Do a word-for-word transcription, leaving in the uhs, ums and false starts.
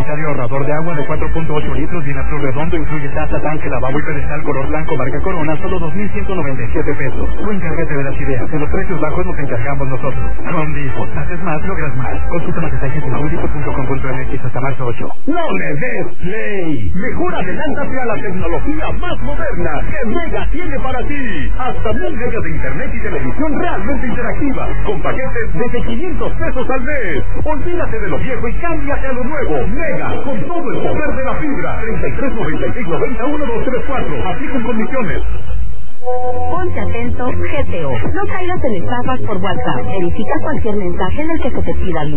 sanitario ahorrador de agua de cuatro punto ocho litros, Dinapro redondo, incluye taza, tanque, lavabo y pedestal color blanco, marca Corona, solo dos mil ciento noventa y siete pesos. Tú encárgate de las ideas, de los precios bajos nos encargamos nosotros. Home Depot, haces más, logras más. Consulta más detalles en home depot punto com punto m x hasta marzo ocho. ¡No le des play! Mejor adelántate a la tecnología más moderna que Mega tiene para ti. Hasta mil megas de internet y televisión realmente interactiva, con paquetes desde quinientos pesos al mes. Olvídate de lo viejo y cámbiate a lo nuevo. Mega, con todo el poder de la fibra. treinta y tres noventa y seis noventa uno dos tres cuatro. Así con condiciones. Ponte atento, G T O. No caigas en estafas por WhatsApp. Verifica cualquier mensaje en el que se te pida